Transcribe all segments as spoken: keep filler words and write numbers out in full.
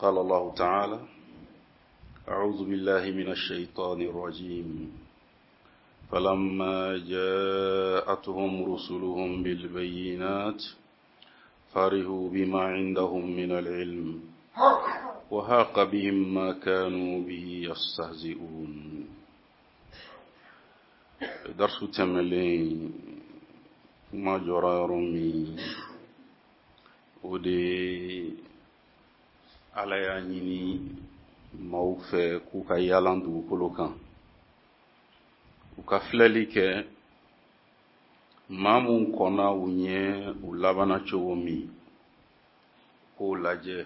قال الله تعالى: أعوذ بالله من الشيطان الرجيم فلما جاءتهم رسلهم بالبينات فرحوا بما عندهم من العلم وهاق بهم ما كانوا به يستهزئون. درس تملين ما جرى رمي ودي على يعني موفى كوكا يالاندو كلوكان uka filɛli kɛ maa mun kɔnna u ɲɛ u labana cogo min k'o lajɛ.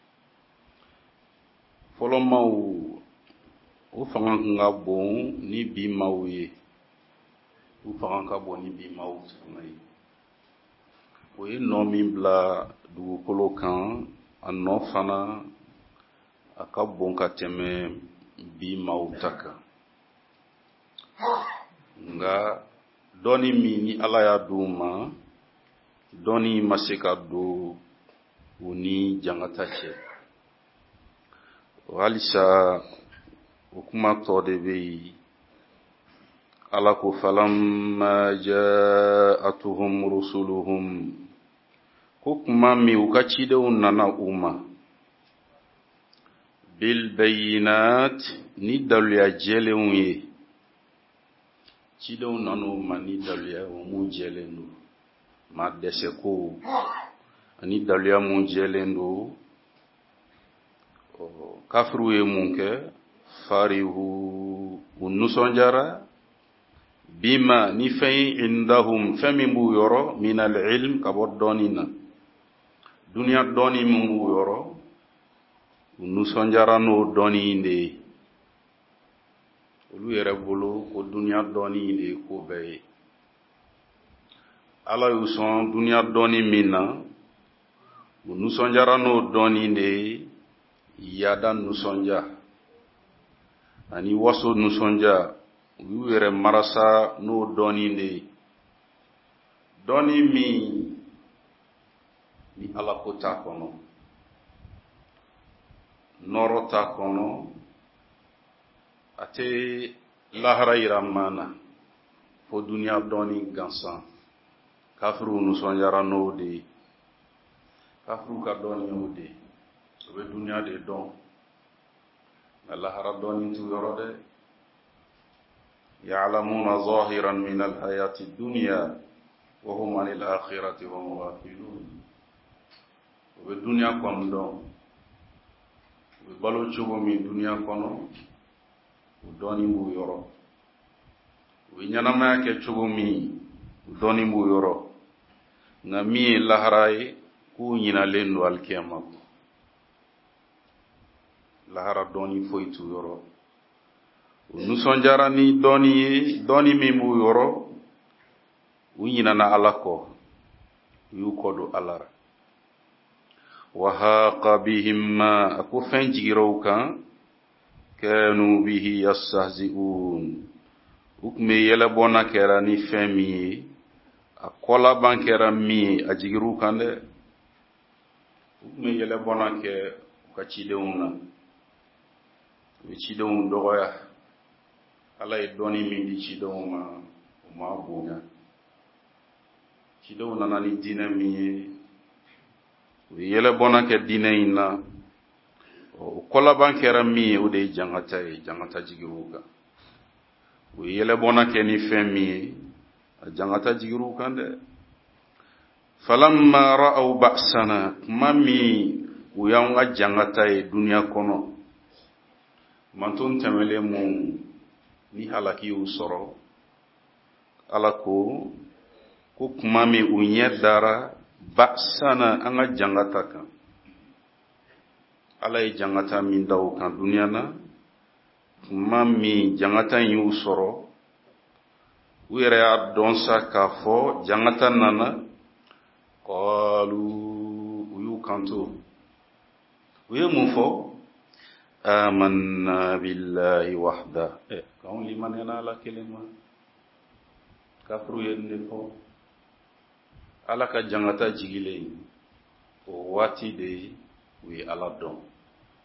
Fɔlɔ maaw u fanga kun ka bon ni bi maaw ye, u fanga ka bon ni bi maaw fana ye. O ye nɔ min bila dugukolo kan, a nɔ fana a ka bon ka tɛmɛ bi maaw ta kan. Nga dɔɔni min ni Ala y'a d'u ma, dɔɔni ma se ka don u ni jangata cɛ. Halisa o kuma tɔ de bɛ yen. Ala ko falamma ja'atuhum rusuluhum, ko kuma min u ka cidenw nana u ma, bil bayinat, ni daluya jɛlenw ye. Cidenw nanu ma ni daluya mun jɛlen do, ma dɛsɛ ko ani daluya mun jɛlen do. Kafiru ye mun kɛ? Farihu, u nusɔnjara bima, ni fɛn indahum, fɛn min b'u yɔrɔ, minal ilm, ka bɔ dɔɔni na, duniya dɔɔni min b'u yɔrɔ, u nusɔnjara n'o dɔɔni de ye. Olu yɛrɛ bolo ko duniya dɔɔni de ye ko bɛɛ ye. Ala y'u sɔn duniya dɔɔni min na, u nusɔnjara n'o dɔɔni de ye. Yada nusɔnja ani waso nusɔnja, u y'u yɛrɛ marasa n'o dɔɔni de ye. Dɔɔni min ni Ala ko t'a kɔnɔ, nɔrɔ t'a kɔnɔ, a tɛ lahara yira maa na fo duniya dɔɔni gansan. Kafiru nusɔnjara n'o de ye. Kafiru ka dɔɔni y'o de ye. O bɛ duniya de dɔn, nka lahara dɔɔni t'u yɔrɔ dɛ. Ya'lamuna zahiran min al-hayati dunya wa hum anil akhirati hum ghafilun. O bɛ duniya kɔni dɔn, u bɛ balo cogo min duniya kɔnɔ, u dɔɔni b'u yɔrɔ. U bɛ ɲɛnamaya kɛ cogo min, u dɔɔni b'u yɔrɔ. Nka min ye lahara ye, k'u ɲinalen do alikiyama kɔ. Lahara dɔɔni foyi t'u yɔrɔ. U nusɔnjara ni dɔɔni ye, dɔɔni min b'u yɔrɔ, u ɲinana Ala kɔ, u y'u kɔ don Ala ra. Wa haqa bihim ma, a ko fɛn jigira u kan, kanu bihi yastahzi'un, u tun bɛ yɛlɛbɔna kɛra ni fɛn min ye, a kɔlaban kɛra min ye, a jigir'u kan dɛ. U tun bɛ yɛlɛbɔna kɛ u ka cidenw na, u bɛ cidenw dɔgɔya. Ala ye dɔɔni min di cidenw ma, u ma bonya. Cidenw nana ni diinɛ min ye, u bɛ yɛlɛbɔna kɛ diinɛ in na. O kɔlaban kɛra min ye, o de ye jangata ye, jangata jigir'u kan. U ye yɛlɛbɔna kɛ ni fɛn min ye, a jangata jigir'u kan dɛ. Falamma ra'aw ba'sana, kuma min u y'anw ka jangata ye duniya kɔnɔ, mantun tɛmɛlen mun ni halaki y'u sɔrɔ, Ala ko ko kuma min u ɲɛ dara ba'sana, an ka jangata kan. Ala ye jangata min da u kan duniya na, kuma min jangata in y'u sɔrɔ, u yɛrɛ y'a dɔn sa k'a fɔ jangata nana, qalu, u y'u kanto. U ye mun fɔ? Amanna billahi wahda. Eh, k'anw limaniyana Ala kelen ma. Kafiru ye nin de fɔ. Ala ka jangata jigilen, o waati de u ye Ala dɔn.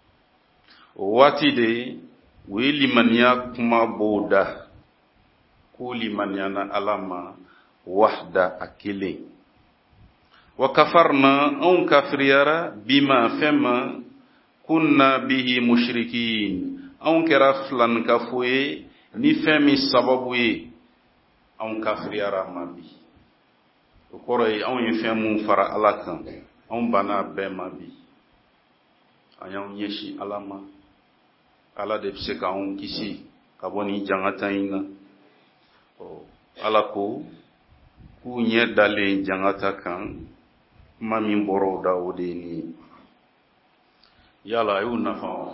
wati de u ye limaniya kuma b'oda ko limaniya na Ala ma wahda a kelen. wa kafarna anw kafiriyara bima fɛn ma kunna bihi mushrikin anw kɛra filanikafo ye ni fɛn min sababu ye anw kafiriyara ma bi. o kɔrɔ ye anw ye fɛn mun fara Ala kan anw banna bɛɛ ma bi. an y'anw ɲɛsin Ala ma. Ala de bɛ se k'anw kisi ka bɔ ni jangata in na. Ala ko k'u ɲɛ dalen jangata kan kuma min bɔra o da o de ye nin ye. yala a y'u nafa wa?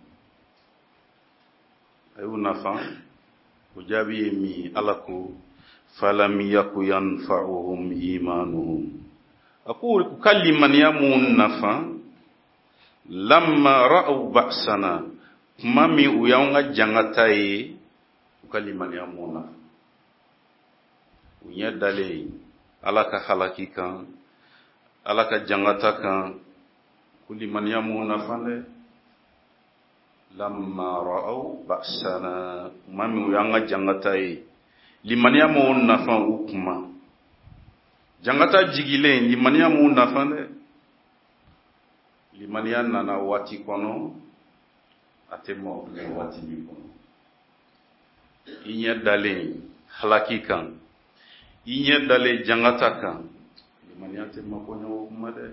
a y'u nafa? o jaabi ye min ye. Ala ko falam yaku yanfa'uhum imanuhum. a ko u ka limaniya mun nafa lamma ra'u ba'sana kuma min u y'anw ka jangata ye u ka limaniya mun nafa. u ɲɛ dalen Ala ka halaki kan Ala ka jangata kan ku limaniya mun nafa dɛ. lamma ra'u ba'sana kuma min u y'an ka jangata ye limaniya mun nafa u kuma. jangata jigilen limaniya mun nafa dɛ. limaniya nana waati kɔnɔ a tɛ mɔgɔ bila waati min kɔnɔ. i ɲɛ dalen halaki kan i ɲɛ dalen jangata kan limaniya tɛ makoɲɛ o kuma dɛ.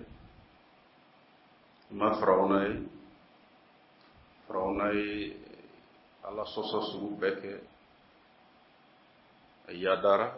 i ma Firawuna ye. Firawuna ye Ala sɔsɔ sugu bɛɛ kɛ. a yadara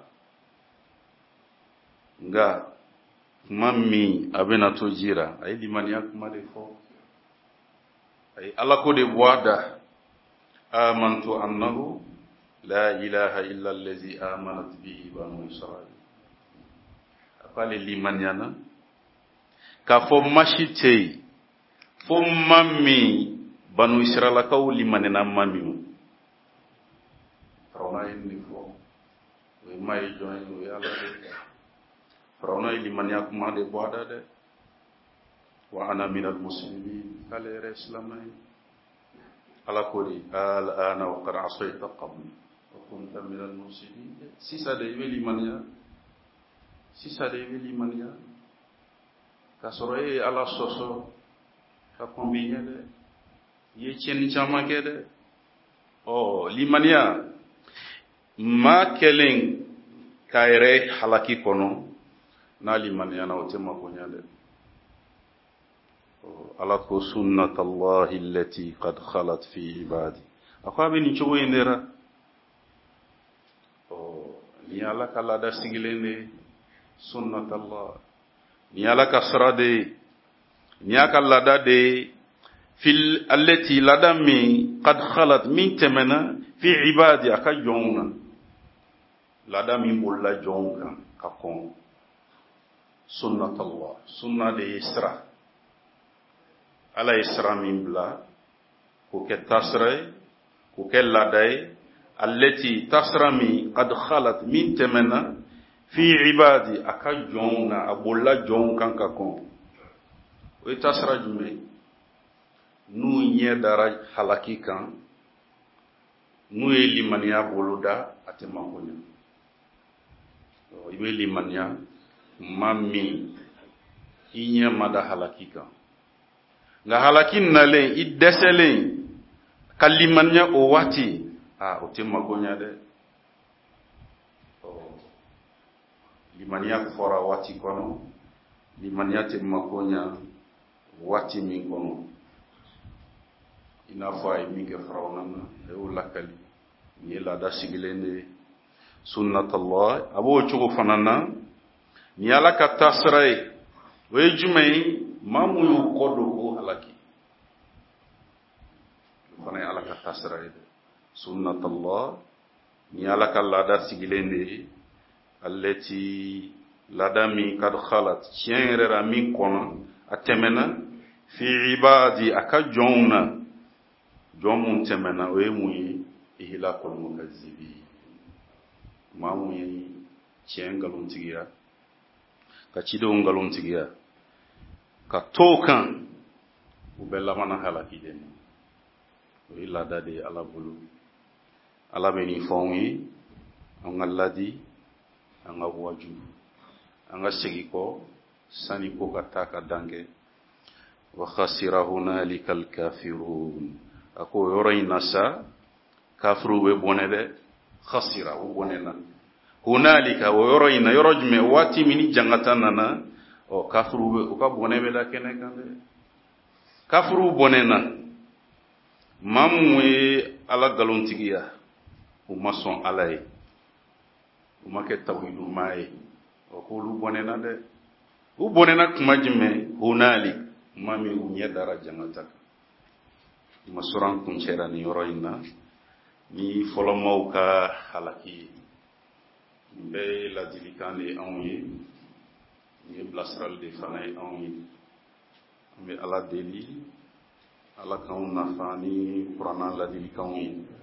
nka kuma min a bɛna to jira a ye limaniya kuma de fɔ. a ye Ala ko de bɔ a da. amantu annahu la ilaha illa allazi amanat bihi banu israil. a ko ale limaniyana k'a fɔ masi tɛ yen fo ma min banu israilakaw limanina ma min. Firawuna ye nin fɔ. o ye ma ye jɔn ye? o ye Ala de. Firawuna ye limaniya kuma de bɔ a da dɛ. wa ana minal muslimin k'ale yɛrɛ silamɛ ye. Ala ko de al'ana wa qad asayta qabl wa kunta minal mufsidin. sisan de i bɛ limaniya. sisan de i bɛ limaniya. k'a sɔrɔ e ye Ala sɔsɔ ka kɔn b'i ɲɛ dɛ. i ye tiɲɛni caman kɛ dɛ. ɔ limaniya maa kɛlen k'a yɛrɛ halaki kɔnɔ n'a limaniya na o tɛ makoɲɛ dɛ. Ala ko sunnatallahi allati qad khalat fi ibadi. a ko a bɛ nin cogo in de la. nin ye Ala ka laada sigilen de ye. sunnatallah nin ye Ala ka sira de ye. nin y'a ka laada de ye. fil allati laada min qad khalat min tɛmɛna fi ibadi a ka jɔnw na. laada min bolila jɔnw kan ka kɔn. sunnatallah sunna de ye sira. Ala ye sira min bila k'o kɛ taasira ye k'o kɛ laada ye. allati taasira min qad khalat min tɛmɛna fi ibadi a ka jɔnw na a bolila jɔnw kan ka kɔn. o ye taasira jumɛn ye? n'u ɲɛ dara halaki kan n'u ye limaniya boloda a tɛ makoɲɛ. i bɛ limaniya ma min i ɲɛ ma da halaki kan. nka halaki nalen i dɛsɛlen ka limaniya o waati a o tɛ makoɲɛ dɛ. limaniya fɔra waati kɔnɔ limaniya tɛ makoɲɛ waati min kɔnɔ. i n'a fɔ a ye min kɛ Firawuna na a y'o lakali. nin ye laada sigilen de ye. sunnatallah a b'o cogo fana na. nin ye Ala ka taasira ye. o ye jumɛn ye? maa mun y'u kɔ don ko halaki. o fana ye Ala ka taasira ye. sunnatallah nin ye Ala ka laada sigilen de ye. allati laada min kad khalat tiɲɛ yɛrɛ la min kɔnɔ a tɛmɛna fi ibadi a ka jɔnw na. jɔn mun tɛmɛna o ye mun ye? ihlakul mukazzibin. maa mun ye tiɲɛ nkalontigiya ka cidenw nkalontigiya ka to kan u bɛ laban halaki de ma. o ye laada de ye Ala bolo. Ala bɛ nin fɔ anw ye, an ka ladi, an ka waju, an ka segin kɔ sani ko ka taa ka dan kɛ. Wa khasira hunalika al-kafirun. A ko o yɔrɔ in na sa, kafiru bɛ bɔnɛ dɛ, khasira o bɔnɛ na. Hunalika o yɔrɔ in na, yɔrɔ jumɛn waati min ni jangata nana, ɔ kafiru bɛ u ka bɔnɛ bɛ da kɛnɛ kan dɛ. Kafiru bɔnɛ na, maa mun ye Ala galontigiya, u ma sɔn Ala ye, u ma kɛ tawhidu maa ye, ɔ k'olu bɔnɛ na dɛ. U bɔnɛ na kuma jumɛn? Hunalik, maa min u ɲɛ dara jangata kan. Ma sɔrɔ an kun cɛra nin yɔrɔ in na, ni fɔlɔmaw ka halaki ye. Nin bɛɛ ye ladilikan de anw ye, nin ye bilasirali de fana ye anw ye. An bɛ Ala deli, Ala k'anw nafa ni kuranna ladilikanw ye.